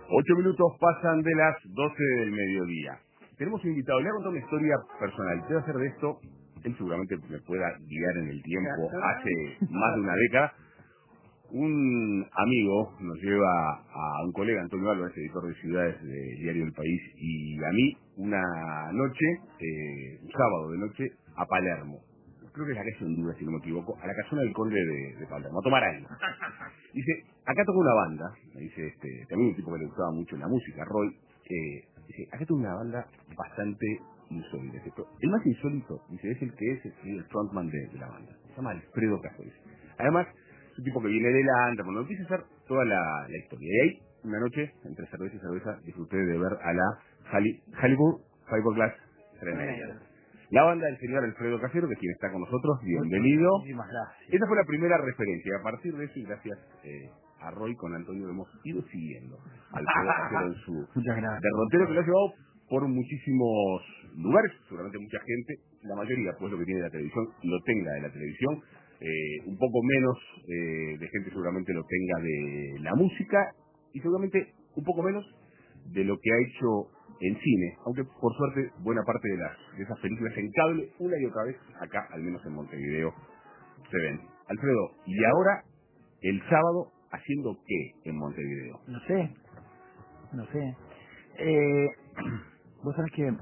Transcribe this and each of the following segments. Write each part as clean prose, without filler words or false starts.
8 minutos pasan de las 12 del mediodía. Tenemos un invitado, le voy a contar una historia personal. Quiero hacer de esto, él seguramente me pueda guiar en el tiempo, hace más de una década. Un amigo nos lleva a un colega, Antonio Álvarez, editor de Ciudades del diario El País, y a mí una noche, un sábado de noche, a Palermo. Creo que es la calle Honduras, si no me equivoco, a la casona del Conde de Palermo, a tomar algo. Dice, acá toca una banda, me dice también un tipo que le gustaba mucho la música, Roy, dice, acá toca una banda bastante insólita. El más insólito, dice, es el que es el frontman de la banda, se llama Alfredo Cáceres. Además, es un tipo que viene delante, cuando empieza a hacer toda la historia. Y ahí, una noche, entre cerveza y cerveza, disfruté de ver a la Hollywood Fiberglass Grenadiers. La banda del señor Alfredo Casero, que es quien está con nosotros, bienvenido. Muchísimas gracias. Esa fue la primera referencia. A partir de eso, y gracias a Roy, con Antonio, hemos ido siguiendo a Alfredo Casero en su Muchas gracias. derrotero, que lo ha llevado por muchísimos lugares, seguramente mucha gente, la mayoría, pues lo que tiene la televisión, lo tenga de la televisión, un poco menos de gente seguramente lo tenga de la música, y seguramente un poco menos de lo que ha hecho en cine, aunque por suerte buena parte de esas películas en cable, una y otra vez, acá, al menos en Montevideo, se ven. Alfredo, y ahora, el sábado, ¿haciendo qué en Montevideo? No sé. Vos sabés que,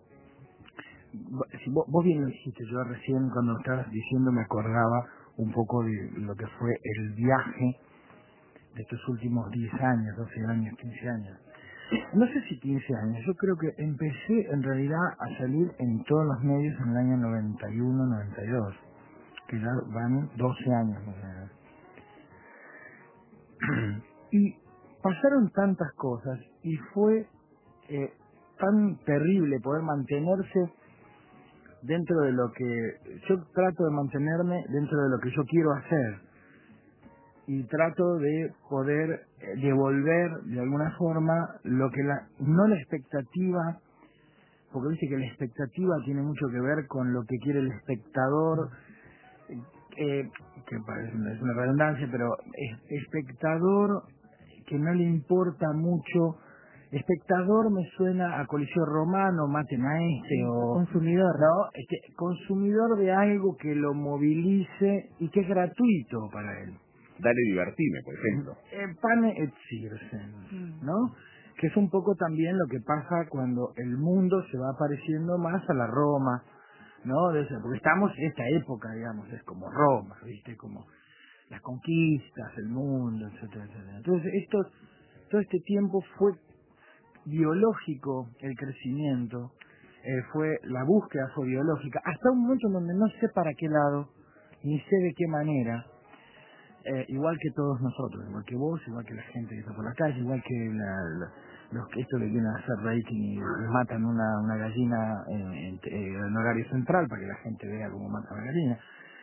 si vos bien lo dijiste, yo recién cuando lo estabas diciendo me acordaba un poco de lo que fue el viaje de estos últimos 10 años, 12 años, 15 años. No sé si 15 años, yo creo que empecé en realidad a salir en todos los medios en el año 91, 92, que ya van 12 años más o menos. Y pasaron tantas cosas y fue tan terrible poder mantenerse dentro de lo que yo trato de mantenerme dentro de lo que yo quiero hacer y trato de poder devolver de alguna forma lo que no la expectativa, porque dice que la expectativa tiene mucho que ver con lo que quiere el espectador, que es una redundancia, pero espectador que no le importa mucho. Espectador me suena a Coliseo Romano, maten a o consumidor, no, consumidor de algo que lo movilice y que es gratuito para él. Dale divertime, por ejemplo. Pane et circens, ¿no? Que es un poco también lo que pasa cuando el mundo se va pareciendo más a la Roma, ¿no? Porque estamos en esta época, digamos, es como Roma, ¿viste? Como las conquistas, el mundo, etcétera, etcétera. Entonces, todo este tiempo fue biológico el crecimiento, la búsqueda fue biológica, hasta un momento en donde no sé para qué lado, ni sé de qué manera, igual que todos nosotros, igual que vos, igual que la gente que está por la calle, igual que los que esto le vienen a hacer rating y matan una gallina en horario central para que la gente vea cómo matan a la gallina,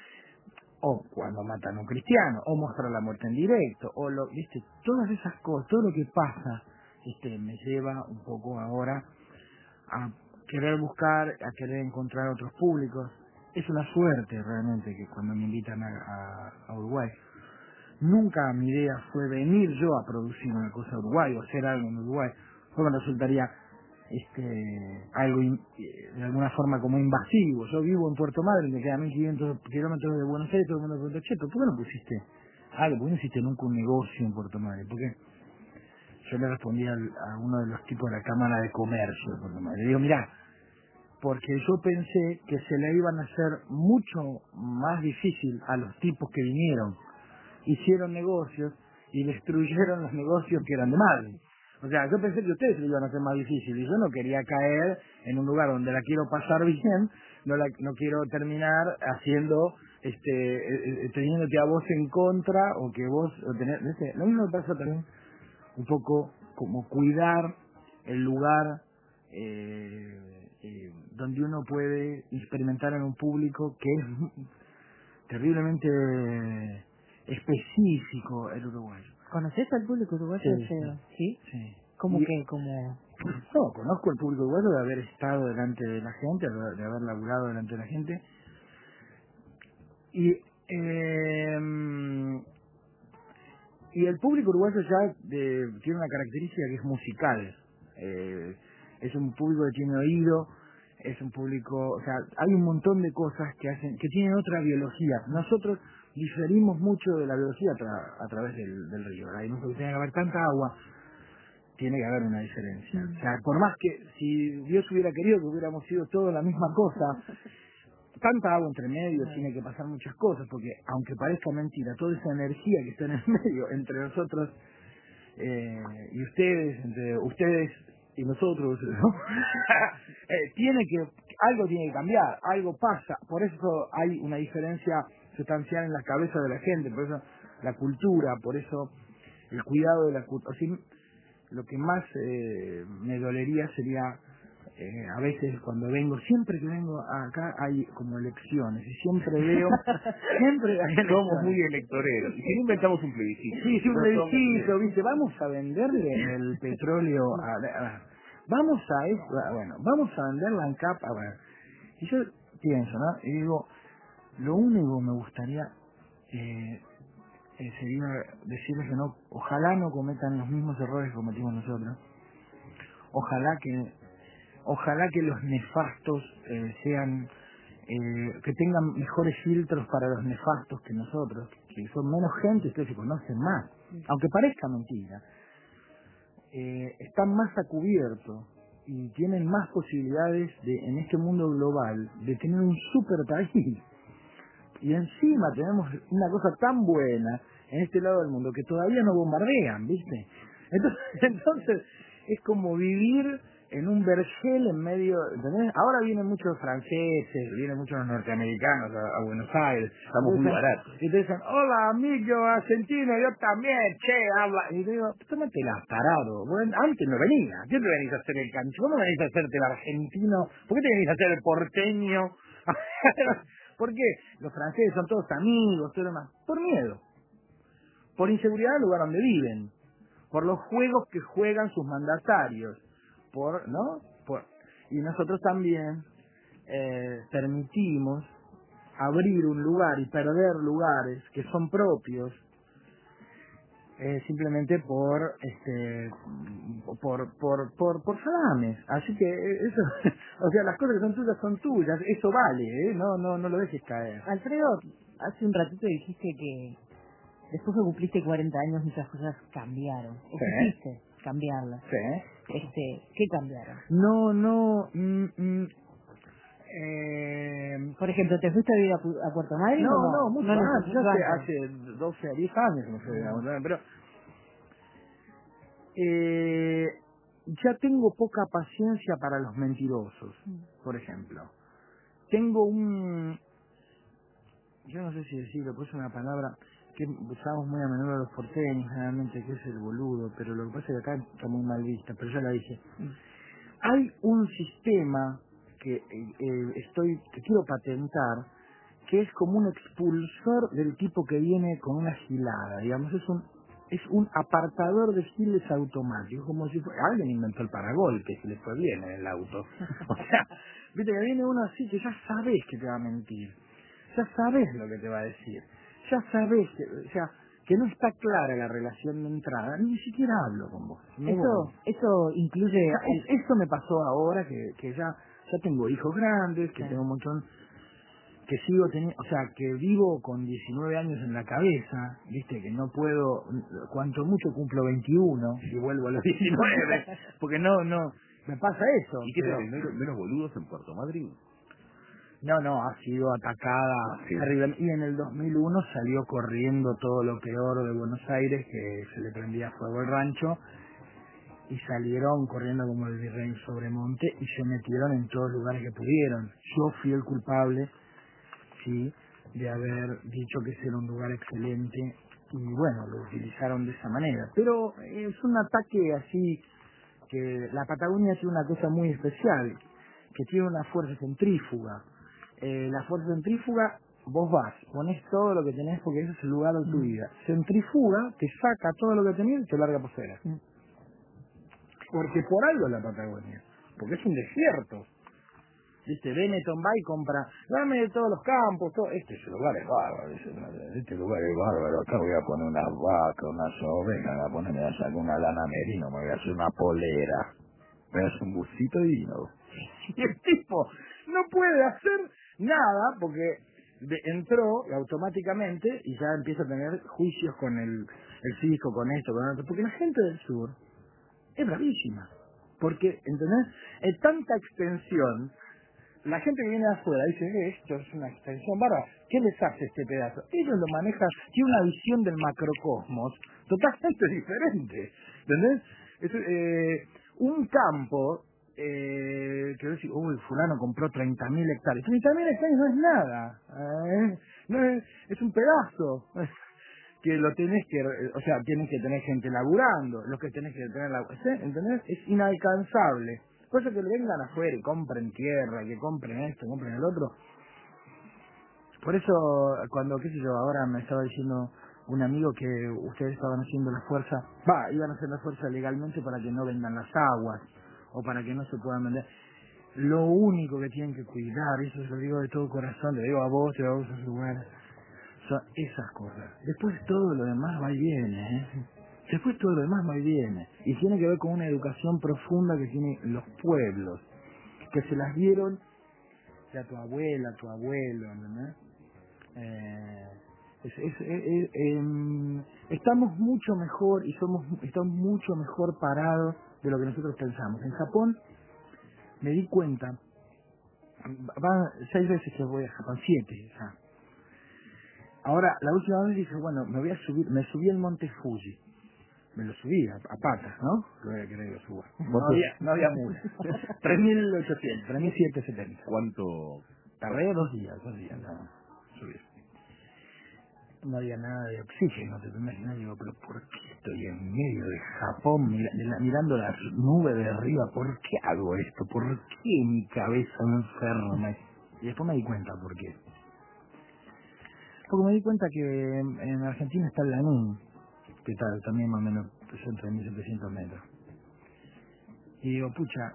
o cuando matan a un cristiano, o mostrar la muerte en directo, viste, todas esas cosas, todo lo que pasa, me lleva un poco ahora a querer buscar, a querer encontrar otros públicos. Es una suerte realmente que cuando me invitan a Uruguay. Nunca mi idea fue venir yo a producir una cosa a Uruguay o hacer algo en Uruguay, porque me resultaría algo de alguna forma como invasivo. Yo vivo en Puerto Madryn, me queda a 1500 kilómetros de Buenos Aires, todo el mundo me pregunta, che, ¿por qué no pusiste algo? ¿Por qué no hiciste nunca un negocio en Puerto Madryn? Porque yo le respondí a uno de los tipos de la Cámara de Comercio de Puerto Madryn. Le digo, mirá, porque yo pensé que se le iban a hacer mucho más difícil a los tipos que vinieron, hicieron negocios y destruyeron los negocios que eran de Madrid. O sea, yo pensé que ustedes lo iban a hacer más difícil y yo no quería caer en un lugar donde la quiero pasar bien, no quiero terminar haciendo, teniéndote a vos en contra o que vos, lo mismo me pasa también un poco como cuidar el lugar donde uno puede experimentar en un público que es terriblemente específico el uruguayo. ¿Conoces al público uruguayo? Sí. ¿Cómo Y, que? ¿Cómo? No, conozco el público uruguayo de haber estado delante de la gente, de haber laburado delante de la gente. Y Y el público uruguayo ya tiene una característica que es musical. Es un público que tiene oído, es un público, o sea, hay un montón de cosas que tienen otra biología. Nosotros diferimos mucho de la biología a través del río. Ahí no tiene que haber tanta agua, tiene que haber una diferencia. O sea, por más que si Dios hubiera querido que hubiéramos sido todos la misma cosa, tanta agua entre medio, tiene que pasar muchas cosas, porque aunque parezca mentira, toda esa energía que está en el medio entre nosotros y ustedes, entre ustedes y nosotros, ¿no? Algo tiene que cambiar, algo pasa, por eso hay una diferencia sustancial en la cabeza de la gente, por eso la cultura, por eso el cuidado de la cultura. Lo que más me dolería sería a veces cuando siempre que vengo acá hay como elecciones y siempre veo, siempre hay elecciones. Somos muy electoreros. Y si no inventamos un plebiscito. Sí, un plebiscito, ¿viste? Vamos a venderle el petróleo vamos a vender la ANCAP. Y yo pienso, ¿no? Y digo, lo único que me gustaría sería decirles que ojalá no cometan los mismos errores que cometimos nosotros. Ojalá que los nefastos sean, que tengan mejores filtros para los nefastos que nosotros, que son menos gente, ustedes se conocen más. Aunque parezca mentira, están más a cubierto y tienen más posibilidades en este mundo global de tener un super país. Y encima tenemos una cosa tan buena en este lado del mundo que todavía no bombardean, ¿viste? Entonces es como vivir en un vergel en medio, ¿entendés? Ahora vienen muchos franceses, vienen muchos norteamericanos a Buenos Aires. Estamos muy baratos. Y te dicen, hola amigo argentino, yo también, che, habla. Y te digo, tómatela, tarado. Bueno, antes no venía. ¿Qué te venís a hacer el cancho? ¿Cómo venís a hacerte el argentino? ¿Por qué te venís a hacer el porteño? ¿Por qué? Los franceses son todos amigos, todo lo demás. Por miedo. Por inseguridad del lugar donde viven. Por los juegos que juegan sus mandatarios. Y nosotros también permitimos abrir un lugar y perder lugares que son propios simplemente por salames. Así que eso, o sea, las cosas que son tuyas, eso vale, no lo dejes caer. Alfredo, hace un ratito dijiste que después que cumpliste 40 años muchas cosas cambiaron. ¿O quisiste cambiarlas? Sí. ¿Qué cambiaron? Por ejemplo, ¿te fuiste a vivir a Puerto Madryn? No, mucho más. Yo hace 12 a 10 años no fui a Puerto Madryn, pero ya tengo poca paciencia para los mentirosos, por ejemplo. Tengo yo no sé si decirlo, pues es una palabra que usamos muy a menudo los porteños, generalmente, que es el boludo, pero lo que pasa es que acá está muy mal vista, pero ya la dije. Hay un sistema que quiero patentar, que es como un expulsor del tipo que viene con una gilada, digamos, es un apartador de giles automático, como si alguien inventó el paragolpe, si le fue bien en el auto. O sea, viste que viene uno así que ya sabes que te va a mentir, ya sabes lo que te va a decir, ya sabes que no está clara la relación de entrada, ni siquiera hablo con vos. Eso incluye... Esto me pasó ahora que ya tengo hijos grandes, que tengo un montón, que sigo teniendo, o sea, que vivo con 19 años en la cabeza, viste, que no puedo, cuanto mucho cumplo 21 y vuelvo a los 19, porque no, me pasa eso. ¿Y qué tenés, menos boludos en Puerto Madryn? No, ha sido atacada terrible. Y en el 2001 salió corriendo todo lo peor de Buenos Aires, que se le prendía fuego el rancho, y salieron corriendo como el virrey en Sobremonte y se metieron en todos los lugares que pudieron. Yo fui el culpable, sí, de haber dicho que ese era un lugar excelente, y bueno, lo utilizaron de esa manera. Pero es un ataque así, que la Patagonia tiene una cosa muy especial, que tiene una fuerza centrífuga. La fuerza centrífuga, vos vas, pones todo lo que tenés porque ese es el lugar de tu vida. Centrifuga, te saca todo lo que tenés y te larga por fuera. Porque por algo es la Patagonia, porque es un desierto. ¿Viste? Benetton va y compra, dame de todos los campos, todo. Este lugar es bárbaro, este lugar es bárbaro, acá voy a poner unas vacas, unas ovejas, voy a ponerme a sacar una lana merino, me voy a hacer una polera, me voy a hacer un busito divino. Y el tipo no puede hacer nada porque entró automáticamente y ya empieza a tener juicios con el fisco, con esto, con otro, porque la gente del sur es bravísima, porque, ¿entendés? En tanta extensión, la gente que viene de afuera dice, esto es una extensión bárbara, ¿qué les hace este pedazo? Ellos lo manejan, tiene una visión del macrocosmos totalmente diferente, ¿entendés? Un campo, que decir, uy, fulano compró 30.000 hectáreas. 30.000 hectáreas no es nada, no es un pedazo. Que lo tenés que, o sea, tienes que tener gente laburando, lo que tenés que tener, ¿entendés? Es inalcanzable. Por eso que le vengan afuera y compren tierra, que compren esto, compren el otro. Por eso, cuando, qué sé yo, ahora me estaba diciendo un amigo que ustedes estaban haciendo la fuerza, iban a hacer la fuerza legalmente para que no vendan las aguas, o para que no se puedan vender. Lo único que tienen que cuidar, eso se lo digo de todo corazón, le digo a vos, te digo a vos a su lugar, son esas cosas. Después todo lo demás va y viene, ¿eh? Después todo lo demás va y viene. Y tiene que ver con una educación profunda que tienen los pueblos, que se las dieron a tu abuela, a tu abuelo, ¿no? Estamos mucho mejor y estamos mucho mejor parados de lo que nosotros pensamos. En Japón me di cuenta, van 6 veces que voy a Japón, 7 ya. Ahora, la última vez dije, bueno, me subí al monte Fuji. Me lo subí a patas, ¿no? Lo voy a querer que lo suba. No había mula. 3.800, 3.770. ¿Cuánto? Tardé 2 días, no, subir. No había nada de oxígeno, te imaginas, digo, pero ¿por qué estoy en medio de Japón mirando las nubes de arriba? ¿Por qué hago esto? ¿Por qué mi cabeza me enferma? Y después me di cuenta por qué. Porque me di cuenta que en Argentina está el Lanín, que tal, también más o menos 3.700 metros. Y digo, pucha,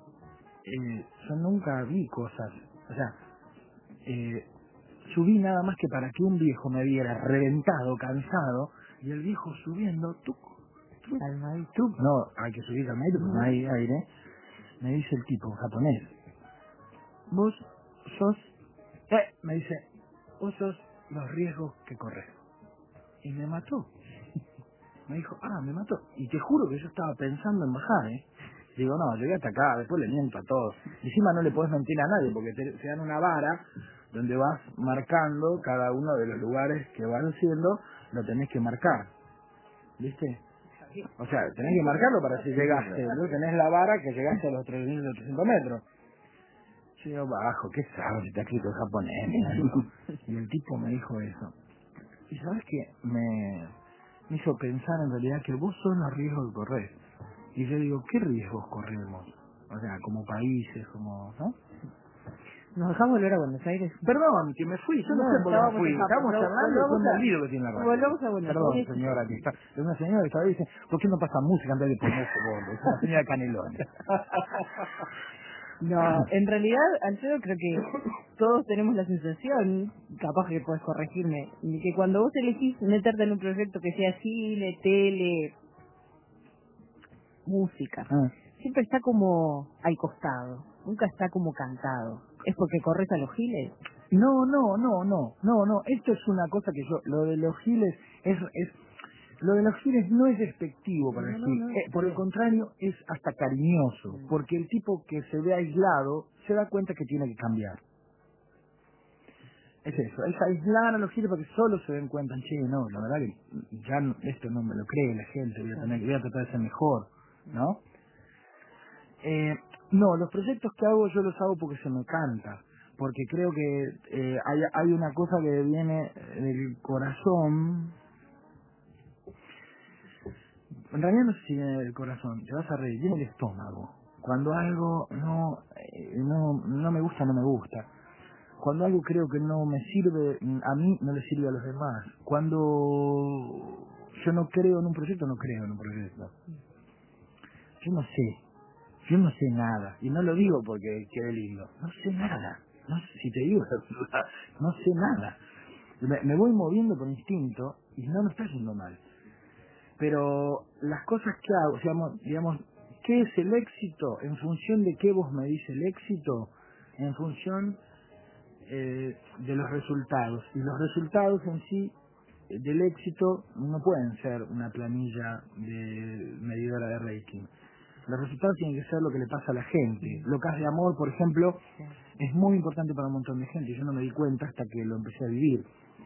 yo nunca vi cosas, o sea, subí nada más que para que un viejo me viera reventado, cansado, y el viejo subiendo, calmadito, no, hay que subir calmadito porque no hay aire, me dice el tipo, japonés, vos sos, me dice, vos sos los riesgos que corres. Y me mató. Me dijo, me mató. Y te juro que yo estaba pensando en bajar, Digo, no, llegué hasta acá, después le miento a todos. Encima no le podés mentir a nadie, porque te dan una vara donde vas marcando cada uno de los lugares que van haciendo, lo tenés que marcar. ¿Viste? O sea, tenés que marcarlo para si llegaste. Tú tenés la vara que llegaste a los 3.800 metros. Yo digo, bajo, ¿qué sabes? Si está escrito en japonés. Y el tipo me dijo eso. Y sabes que me hizo pensar en realidad que vos sos los riesgos que corres. Y yo digo, ¿qué riesgos corremos? O sea, como países, como, ¿no? Nos dejamos volver a Buenos Aires. Perdón, que me fui, yo no sé por qué me fui. Estamos charlando y después me olvido que tiene la radio. Volvamos a Buenos Aires. Perdón, señora, que está. Es una señora que está ahí y dice, ¿por qué no pasa música en vez de ponerse gordo? Es una señora Canelones. No, en realidad, Alfredo, creo que todos tenemos la sensación, capaz que puedes corregirme, de que cuando vos elegís meterte en un proyecto que sea cine, tele, música, siempre está como al costado, nunca está como cantado. ¿Es porque corres a los giles? No. Esto es una cosa que lo de los giles lo de los giles no es despectivo para el gil. Por el contrario, es hasta cariñoso, porque el tipo que se ve aislado se da cuenta que tiene que cambiar. Es eso, es aislar a los giles para que solo se den cuenta, che, no, la verdad que ya esto no me lo cree la gente, voy a tratar de ser mejor, ¿no? No, los proyectos que hago yo los hago porque se me canta, porque creo que hay una cosa que viene del corazón. En realidad no sé si viene del corazón, te vas a reír, viene del estómago. Cuando algo no me gusta, no me gusta. Cuando algo creo que no me sirve a mí, no le sirve a los demás. Cuando yo no creo en un proyecto, no creo en un proyecto. Yo no sé. Yo no sé nada, y no lo digo porque quede lindo, no sé nada, no sé, si te digo la verdad, no sé nada. Me voy moviendo por instinto y no me está yendo mal. Pero las cosas que hago, digamos, ¿qué es el éxito? En función de qué vos me dices el éxito, en función de los resultados. Y los resultados en sí del éxito no pueden ser una planilla de medidora de rating. Los resultados tienen que ser lo que le pasa a la gente. Locas de Amor, por ejemplo, es muy importante para un montón de gente. Yo no me di cuenta hasta que lo empecé a vivir.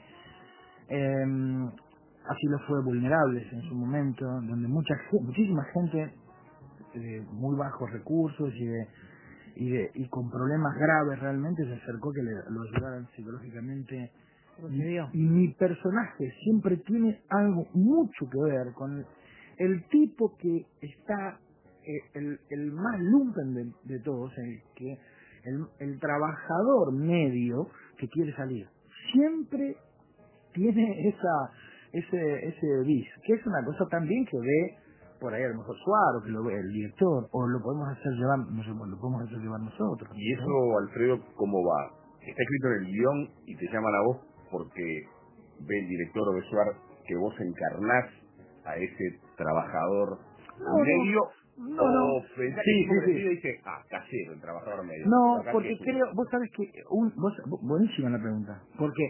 Así lo fue Vulnerables en su momento, donde muchísima gente de muy bajos recursos y con problemas graves realmente se acercó que lo ayudaran psicológicamente. Y mi personaje siempre tiene algo mucho que ver con el tipo que está el más lumpen de todos, el trabajador medio que quiere salir. Siempre tiene ese bis, que es una cosa también que ve por ahí a lo mejor Suárez, que lo ve el director, o lo podemos hacer llevar, no sé, lo podemos hacer llevar nosotros. ¿Y eso, Alfredo, cómo va? Está escrito en el guión y te llaman a vos porque ve el director o ve Suárez que vos encarnás a ese trabajador medio. No. Sí. Dice, casero, el trabajador medio. No, porque creo, vos sabés que, buenísima la pregunta, porque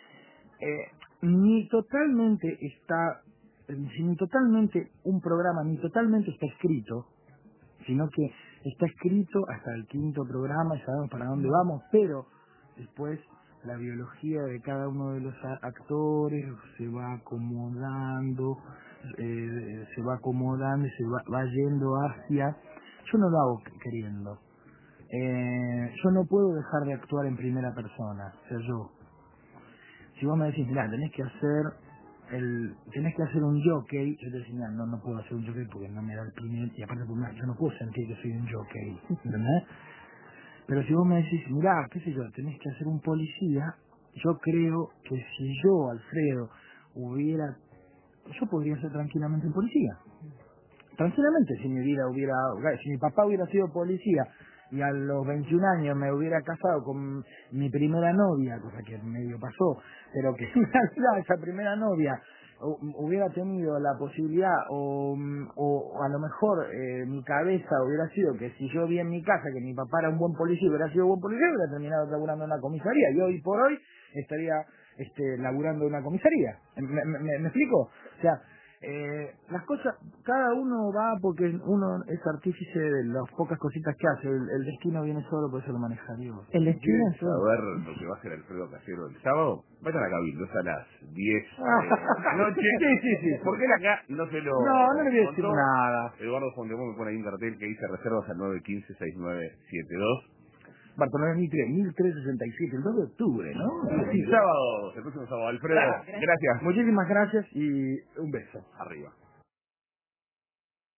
ni totalmente un programa, ni totalmente está escrito, sino que está escrito hasta el 5º programa y sabemos para dónde vamos, pero después la biología de cada uno de los actores se va acomodando, y se va yendo hacia... Yo no lo hago queriendo. Yo no puedo dejar de actuar en primera persona, ser yo. Si vos me decís, mirá, tenés que hacer un jockey, yo te decía, mirá, no puedo hacer un jockey porque no me da el primer, y aparte yo no puedo sentir que soy un jockey, ¿entendés? Pero si vos me decís, mirá, qué sé yo, tenés que hacer un policía, yo creo que si yo, Alfredo, yo podría ser tranquilamente un policía. Tranquilamente, si mi papá hubiera sido policía y a los 21 años me hubiera casado con mi primera novia, cosa que medio pasó, pero que en realidad esa primera novia hubiera tenido la posibilidad o a lo mejor mi cabeza hubiera sido que si yo vi en mi casa que mi papá era un buen policía, hubiera sido buen policía, hubiera terminado laburando en una comisaría y hoy por hoy estaría laburando en una comisaría. ¿Me explico? O sea, las cosas, cada uno va porque uno es artífice de las pocas cositas que hace. El destino viene solo, por eso lo maneja Dios. El destino es solo. A ver lo que va a hacer Alfredo Casero el sábado. Vayan a Cabildo, es a las 10 de la noche. Sí. Porque él acá no se lo... No le voy a decir nada. Eduardo Fondemón me pone ahí un cartel que dice reservas al 915-6972. Bartolomé Mitre, 1367, el 2 de octubre, ¿no? Sí, sábado, el próximo sábado. Alfredo, gracias. Muchísimas gracias y un beso. Arriba.